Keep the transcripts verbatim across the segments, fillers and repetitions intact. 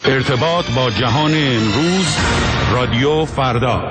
ارتباط با جهان امروز، رادیو فردا.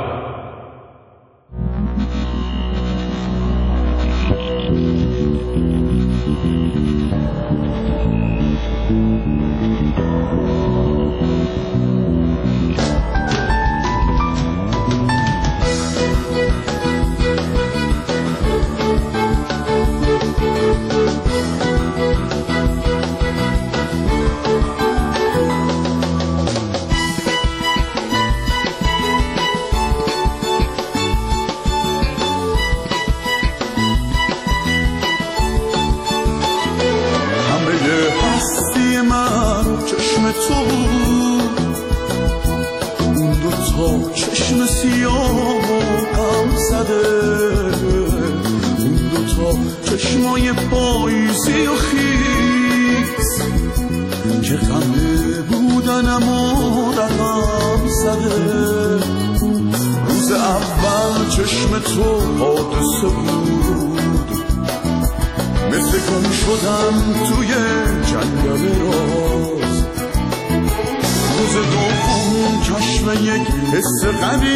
چشم سیاه غم زده، اون دوتا چشمای پاییزی و خیز که غمه بودنم و رقم زده. روز اول چشم تو حادثه بود، مثل گم شدم توی جنگل راز. روز دوم کشف یک حس غریب،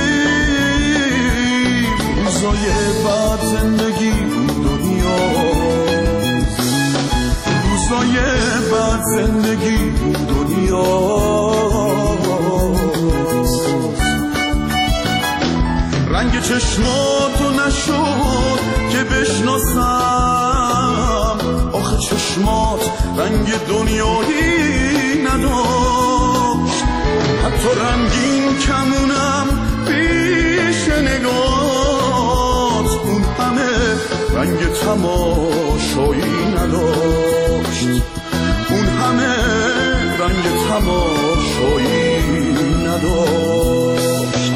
روزای بعد زندگی دنیاست، روزای بعد زندگی دنیاست. رنگ چشماتو نشد که بشناسم، آخه چشمات رنگ دنیایی نداشت. حتی رنگین کمونم پیش نگات، اون همه رنگ تماشایی نداشت، اون همه رنگ تماشایی نداشت.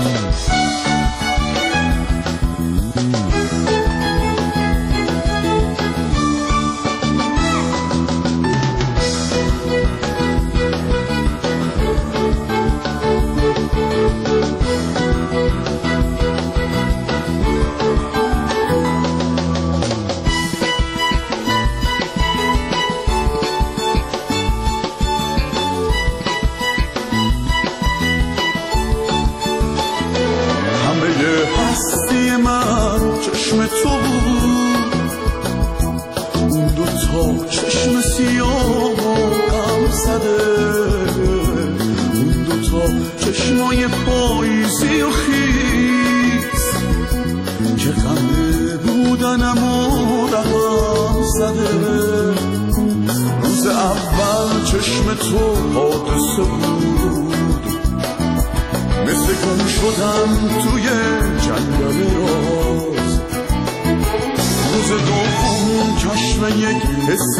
هستی من چشم تو بود، اون دوتا چشم سیاه غم زده، اون دوتا چشمای پاییزی و خیز که غمه بودنم و رقم زده. روز اول چشم تو حادثه بود، مثل گم شدم توی جنگل راز. روز دوم کشف یک حس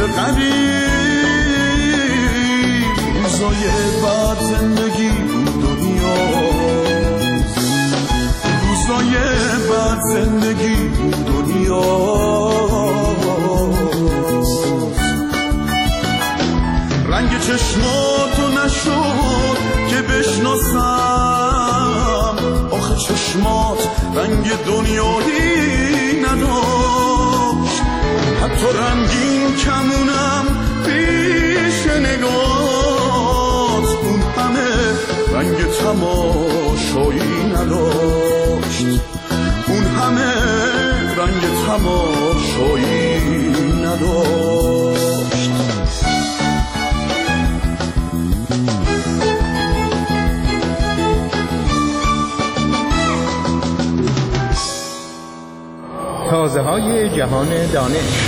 غریب، روزای بعد زندگی دنیاست، روزای بعد زندگی دنیاست. رنگ چشماتو نشد که بشناسم، آخه چشمات رنگ دنیایی نداشت. حتی رنگین کمونم پیش نگات، اون همه رنگ تماشایی نداشت، اون همه رنگ تماشایی نداشت. تازه های جهان دانش.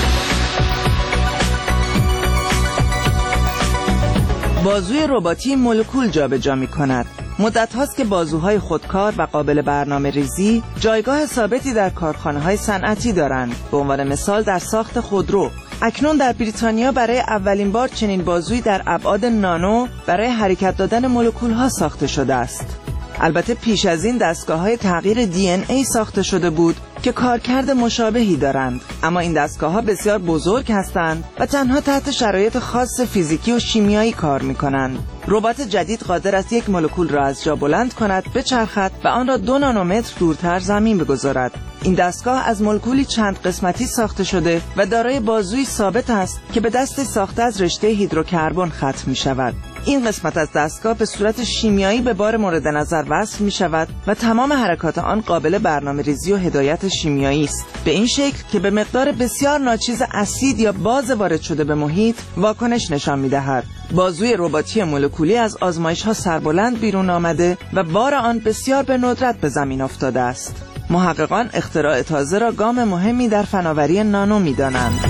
بازوی رباتی مولکول جابجا می‌کند. مدت هاست که بازوهای خودکار و قابل برنامه ریزی جایگاه ثابتی در کارخانه‌های صنعتی دارند. به عنوان مثال در ساخت خودرو. اکنون در بریتانیا برای اولین بار چنین بازویی در ابعاد نانو برای حرکت دادن مولکول‌ها ساخته شده است. البته پیش از این دستگاه‌های تغییر دی ان ای ساخته شده بود که کارکرد مشابهی دارند، اما این دستگاه‌ها بسیار بزرگ هستند و تنها تحت شرایط خاص فیزیکی و شیمیایی کار می‌کنند. ربات جدید قادر است یک مولکول را از جا بلند کند، بچرخد و آن را دو نانومتر دورتر زمین بگذارد. این دستگاه از مولکولی چند قسمتی ساخته شده و دارای بازوی ثابت است که به دست ساخته از رشته هیدروکربن ختم می‌شود. این قسمت از دستگاه به صورت شیمیایی به بار مورد نظر وصل می شود و تمام حرکات آن قابل برنامه‌ریزی و هدایت شیمیایی است، به این شکل که به مقدار بسیار ناچیز اسید یا باز وارد شده به محیط واکنش نشان می دهد. بازوی رباتی مولکولی از آزمایش‌ها سربلند بیرون آمده و بار آن بسیار به ندرت به زمین افتاده است. محققان اختراع تازه را گام مهمی در فناوری نانو می‌دانند.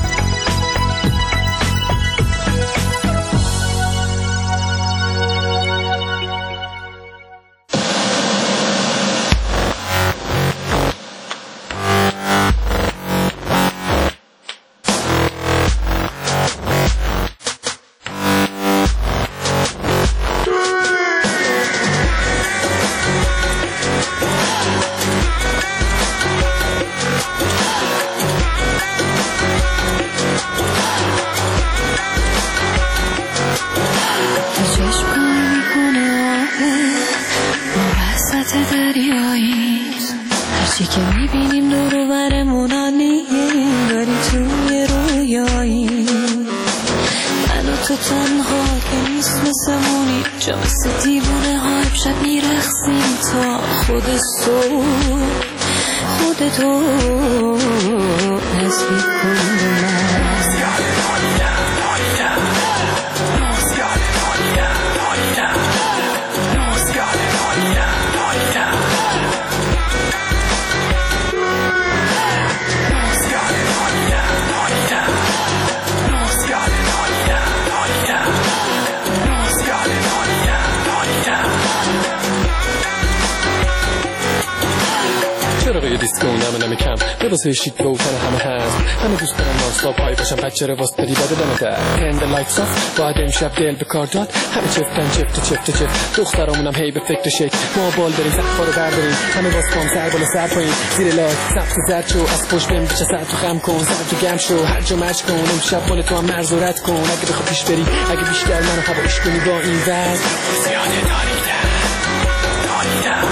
واسه شیک و تن همه هست همه دوست دارم نانستاپ های باشم بچه رو واسه داری بده دمه در هند لایتس آف باید امشب دل به کار داد همه چفتن چفت چفت چفت دخترامونم هی به فکر شک ما بال داریم سقفا رو برداریم همه باز پام سر بالا سر پایین زیر لایت سبز زرد شو از پشت بهم بچه سر تو خم کن سر تو گم شو هر جا مچ کن امشب مال تو هم مرز و رد کن اگه بخواه پیش بری اگه بیشتر منو هواش کنی با این وز زیاده داریدم داریدم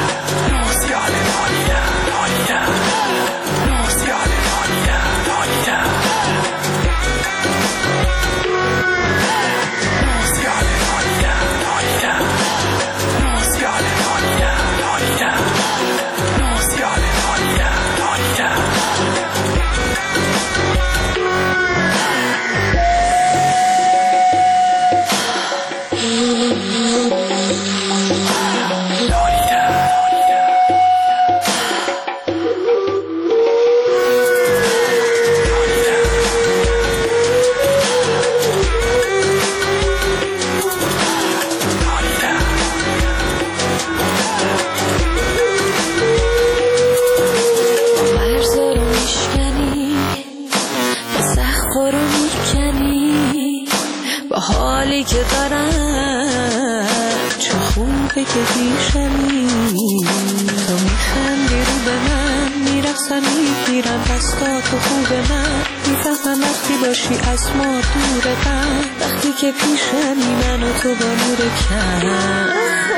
که پیشمی من و تو با نور کم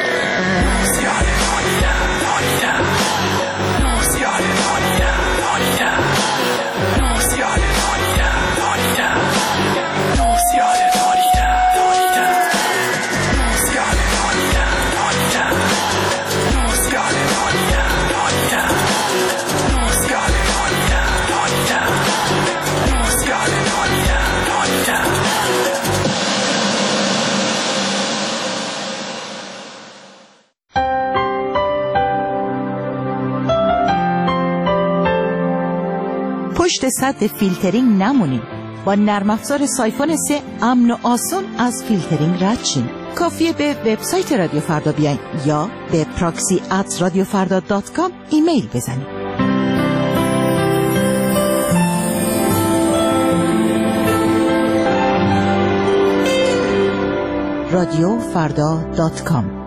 پشت سد فیلترینگ نمونید. با نرم افزار سایفون سه امن و آسان از فیلترینگ رد شین. کافیه به وبسایت رادیو فردا بیاین یا به پراکسی ات رادیو فردا دات کام ایمیل بزنید. رادیو فردا دات کام.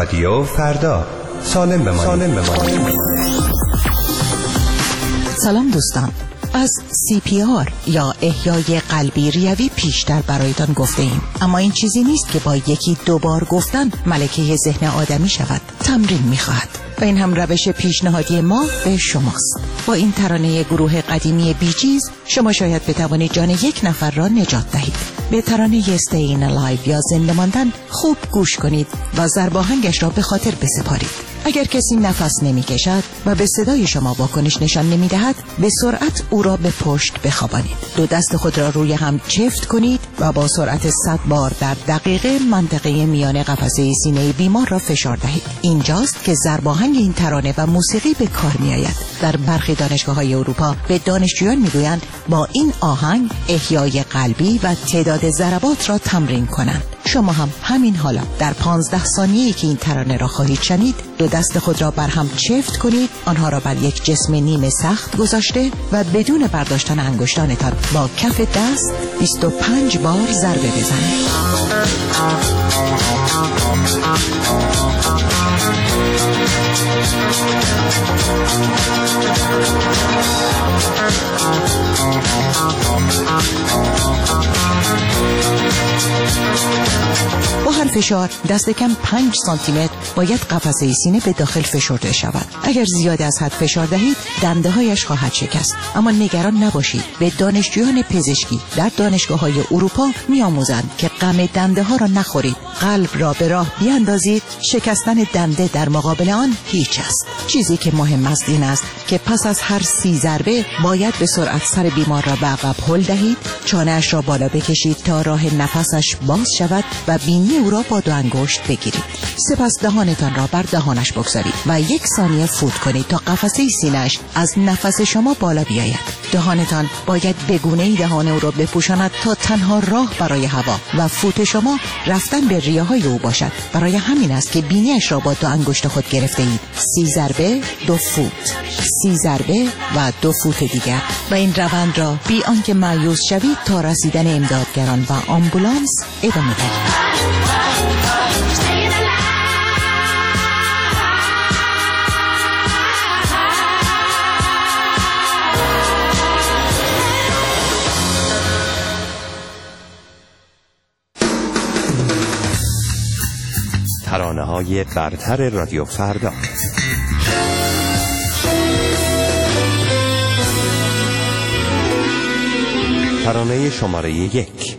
رادیو فردا. سالم بمانید. سالم بمانید. سلام دوستان. از سی پی آر یا احیای قلبی ریوی پیشتر برایتان گفته ایم، اما این چیزی نیست که با یکی دو بار گفتن ملکه ذهن آدمی شود. تمرین می‌خواهد و این هم روش پیشنهادی ما به شماست. با این ترانه گروه قدیمی بیجیز شما شاید بتوانید جان یک نفر را نجات دهید. به ترانه Staying Alive یا زنده ماندن خوب گوش کنید و ضرباهنگش را به خاطر بسپارید. اگر کسی نفس نمی کشد و به صدای شما واکنش نشان نمی دهد، به سرعت او را به پشت بخوابانید. دو دست خود را روی هم چفت کنید و با سرعت صد بار در دقیقه منطقه میان قفسه سینه بیمار را فشار دهید. اینجاست که ضرباهنگ این ترانه و موسیقی به کار می آید. در برخی دانشگاه‌های اروپا به دانشجویان می گویند با این آهنگ احیای قلبی و تعداد ضربات را تمرین کنند. شما هم همین حالا در پانزده ثانیه‌ای که این ترانه را خواهید شنید، دو دست خود را بر هم چفت کنید، آنها را بر یک جسم نیمه سخت گذاشته و بدون برداشتن انگشتانتان با کف دست بیست و پنج بار ضربه بزنید. با هر فشار دست کم پنج سانتی متر باید قفسه سینه به داخل فشرده شود. اگر زیاد از حد فشار دهید دنده هایش خواهد شکست. اما نگران نباشید، به دانشجویان پزشکی در دانشگاه های اروپا می آموزند که غم دنده ها را نخورید، قلب را به راه بیاندازید. شکستن دنده در مقابل آن هیچ است. چیزی که مهم است این است که پس از هر سی ضربه باید به سرعت سر بیمار را به عقب هل دهید، چانه‌اش را بالا بکشید تا راه نفسش باز شود و بینی او را با دو انگشت بگیرید. سپس دهانتان را بر دهانش بگذارید و یک ثانیه فوت کنید تا قفسه سینه‌اش از نفس شما بالا بیاید. دهانتان باید به گونه‌ای دهان او را بپوشاند تا تنها راه برای هوا و فوت شما رفتن به ریه‌های او باشد. برای همین است که بینیش را با دو انگشت خود گرفته اید. سی ضربه دو فوت، سی ضربه و دو فوت دیگر و این روند را بی آنکه مایوس شوید تا رسیدن امدادگران و آمبولانس ادامه دهید. ترانه‌های برتر رادیو فردا. ترانه شماره یک.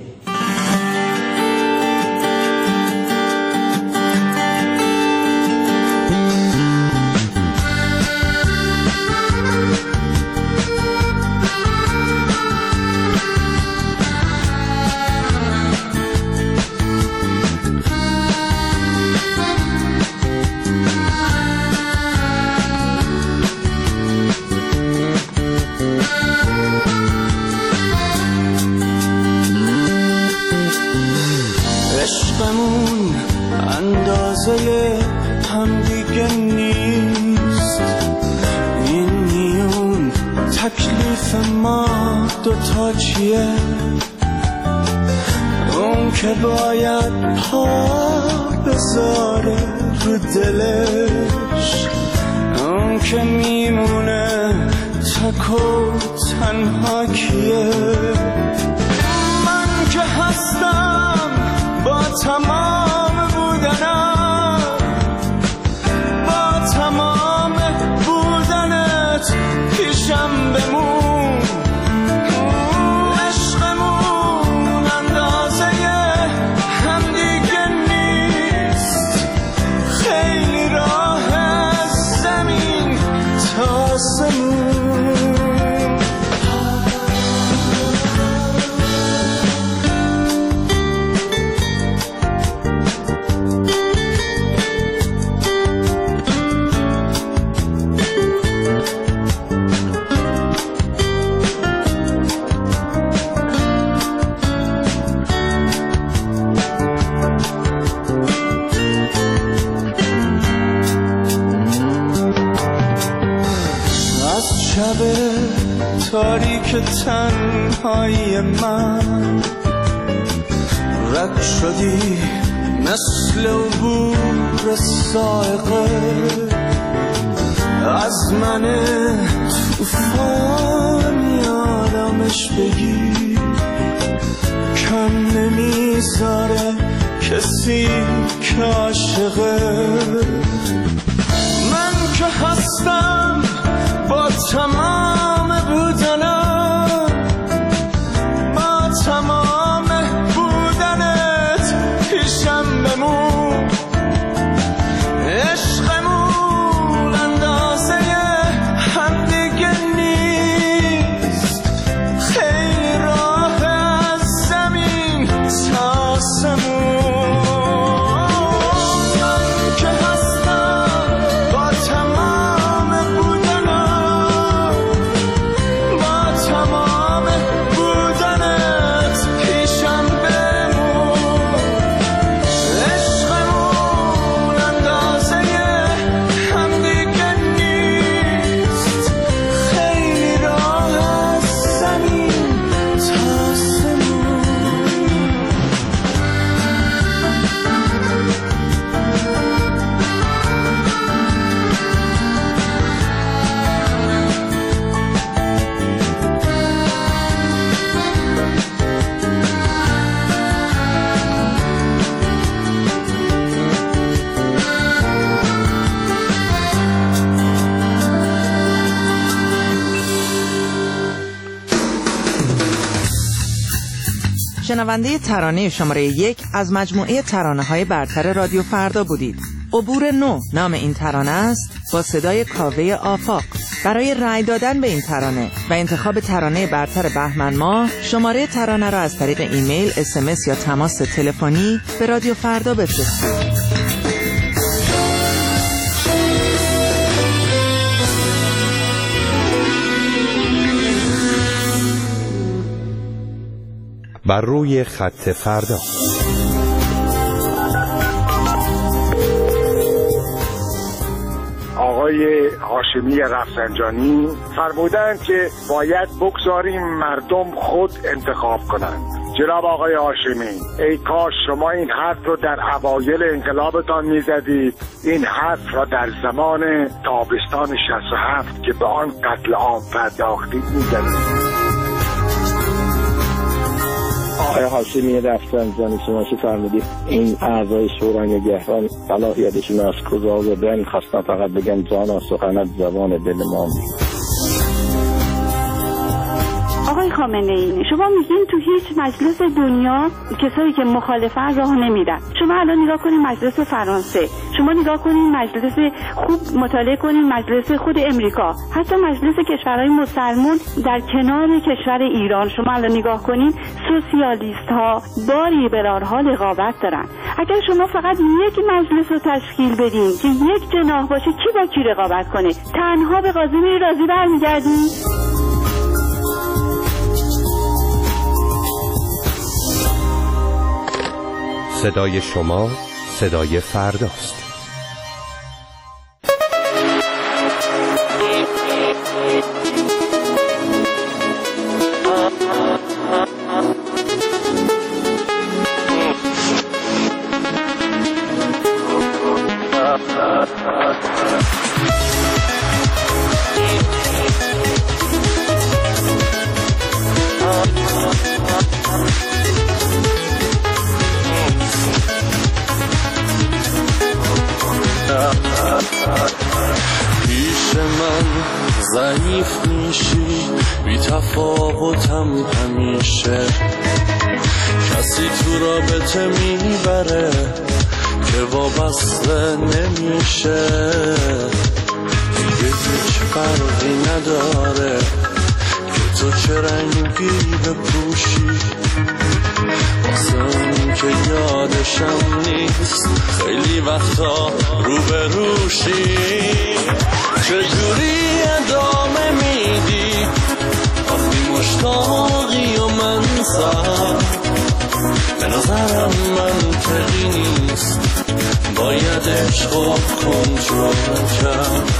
عشقمون اندازه هم دیگه نیست، این میون تکلیف ما دوتا چیه؟ اون که باید پا بذاره رو دلش، اون که میمونه تک و تنها کیه؟ من که هستم با تمام بودنم، با تمام بودنت پیشم بمون. عشقمون اندازه هم دیگه نیست، خیلی راه از زمین تا آسمون. تاریک تنهایی من رد شدی مثل عبور سائقه از من توفانی آرامش بگیر، کم نمیذاره کسی که عاشقه. من که هستم با تمام بودنم، با تمام بودنت پیشم بمون. عشقمون اندازه هم دیگه نیست، خیلی راه از زمین تا آسمون. شنونده ترانه شماره یک از مجموعه ترانه های برتر رادیو فردا بودید. عبور نو نام این ترانه است، با صدای کاوه آفاق. برای رأی دادن به این ترانه و انتخاب ترانه برتر بهمن ماه، شماره ترانه را از طریق ایمیل، اس ام اس یا تماس تلفنی به رادیو فردا بفرستید. بر روی خط فردا. آقای هاشمی رفسنجانی فرمودند که باید بگذاریم مردم خود انتخاب کنند. جناب آقای هاشمی، ای کاش شما این حرف رو در اوایل انقلابتان میزدید، این حرف را در زمان تابستان شصت و هفت که به آن قتل عام پرداختید میزدید. آقای هاشمی رفسنجانی، شما چه فرمودید؟ این اعضای شورای نگهبان صلاحیتشون از کجا آوردن؟ خواستم فقط بگم جانا سخنت زبان دل ما. آقای خامنه ای، شما میگین تو هیچ مجلس دنیا کسایی که مخالفن راه نمیدن. شما الان نگاه کنین مجلس فرانسه، شما نگاه کنین مجلس، خوب مطالعه کنین مجلس خود امریکا، حتی مجلس کشورهای مسلمان در کنار کشور ایران. شما الان نگاه کنین سوسیالیست ها با لیبرال ها رقابت دارن. اگر شما فقط یک مجلس رو تشکیل بدین که یک جناح باشه، کی با کی رقابت کنه؟ تنها به قاضی راضی برمیگردین؟ صدای شما صدای فرداست. پیش من ضعیف میشی، بی تفاوتم همیشه، کسی تو رابطه میبره که وابسته نمیشه، دیگه هیچ فرقی نداره که تو چه رنگی بپوشی، واسه اون که یادشم نیست خیلی وقتا رو به روشی. چجوری ادامه میدی وقتی مشتاقی و من سر؟ به نظرم منطقی نیست، باید عشق و کنترل کرد.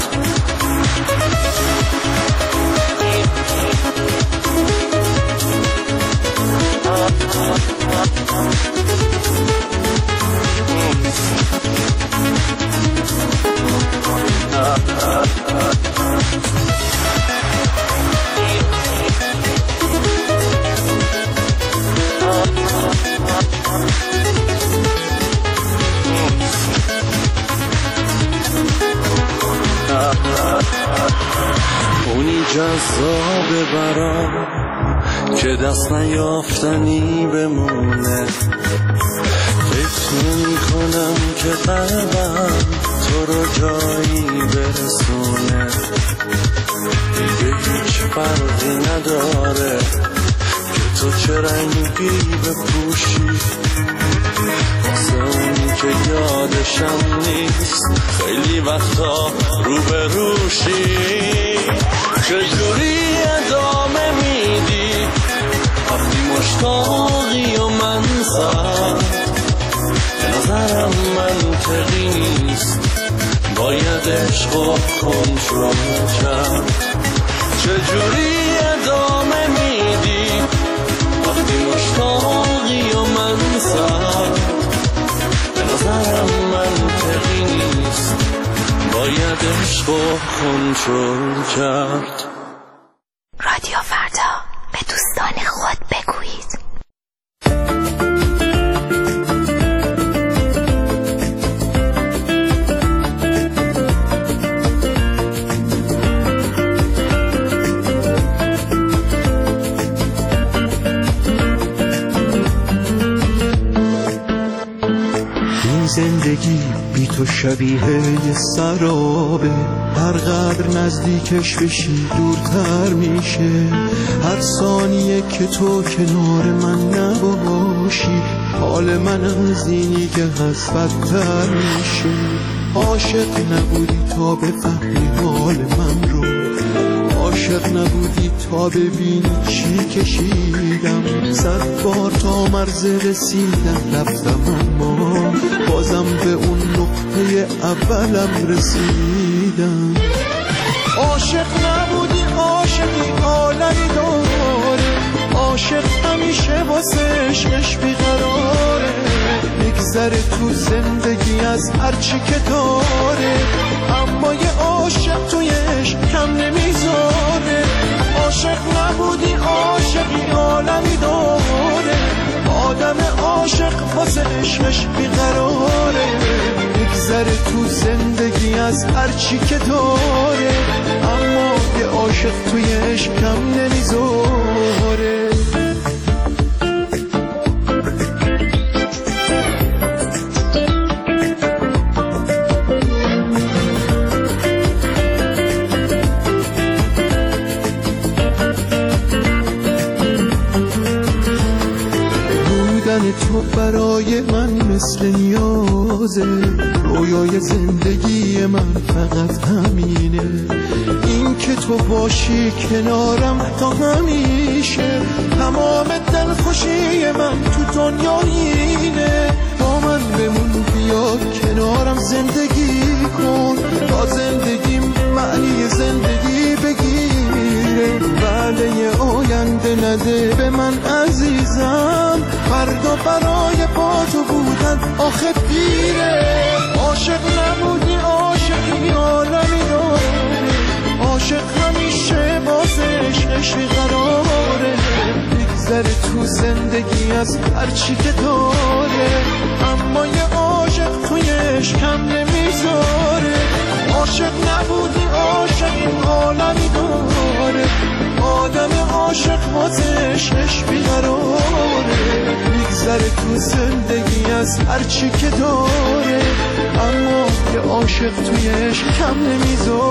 اونی جذابه برام که دست نیافتنی بمونه، فکر نمی کنم که قلبم تو رو جایی برسونه، دیگه هیچ فرقی نداره که تو چه رنگی بپوشی، واسه اونی که یادشم نیست خیلی وقتا رو به روشی. چجوری ادامه میدی وقتی مشتاقی و من سر، به نظرم منطقی نیست باید عشق و کنترل کرد. چجوری ادامه میدی وقتی مشتاقی و من سر، به نظرم منطقی نیست باید عشق و کنترل کرد. رادیو فردا، به دوستان خود بگویید. زندگی بی تو شبیه یه سرابه، هر قدر نزدیکش بشی دورتر میشه، هر ثانیه که تو کنار من نباشی حال من از اینی که هست بدتر میشه. عاشق نبودی تا بفهمی حال من رو، عاشق نبودی تا ببینی چی کشیدم، صد بار تا مرز رسیدم رفتم اما بازم به اون نقطه اولم رسیدم. عاشق نبودی عاشقی عالمی داره، عاشق همیشه واسه عشقش بیقراره، میگذره تو زندگی از هرچی که داره، اما یه عاشق توی عشق کم نمیذاره. عاشق نبودی عاشقی عالمی داره، آدم عاشق واسه عشقش بیقراره، میگذره تو زندگی از هرچی که داره، اما یه عاشق توی عشق کم نمیذاره. تو برای من مثل نیازه، رویای زندگی من فقط همینه، این که تو باشی کنارم تا همیشه، تمام دلخوشی من تو دنیا اینه، با من بمون بیا کنارم زندگی کن، تا زندگیم معنی زندگی بگیره، وعده آینده نده به من عزیزم، فردا برای با تو بودن آخه دیره. عاشق نبودی عاشقی عالمی داره، عاشق همیشه بازش عشقی قراره، میگذره تو زندگی از هرچی که داره، اما یه عاشق توی عشق کم نمیذاره. عاشق نبودی عاشقی عالمی داره، آدم عاشق واسش عشق بیقراره، میگذره تو زندگی از هرچی که داره، اما یه عاشق توی عشق کم نمیذاره.